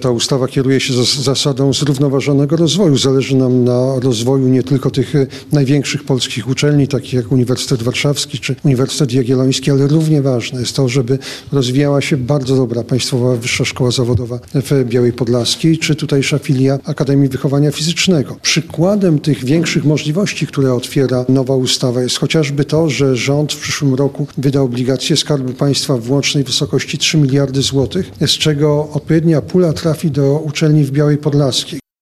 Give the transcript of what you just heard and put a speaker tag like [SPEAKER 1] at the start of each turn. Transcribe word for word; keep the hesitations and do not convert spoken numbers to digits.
[SPEAKER 1] ta ustawa kieruje się zas- zasadą zrównoważonego rozwoju. Zależy nam na rozwoju nie tylko tych największych polskich uczelni, takich jak Uniwersytet Warszawski czy Uniwersytet Jagielloński, ale równie ważne jest to, żeby rozwijała się bardzo dobra Państwowa Wyższa Szkoła Zawodowa w Białej Podlaskiej, czy tutejsza filia Akademii Wychowania Fizycznego. Przykładem tych większych możliwości, które otwiera nowa ustawa, jest chociażby to, że rząd w przyszłym roku wyda obligacje Skarbu Państwa w łącznej wysokości trzy miliardy złotych, z czego odpowiednia pula trafi do uczelni w Białej Podlaskiej.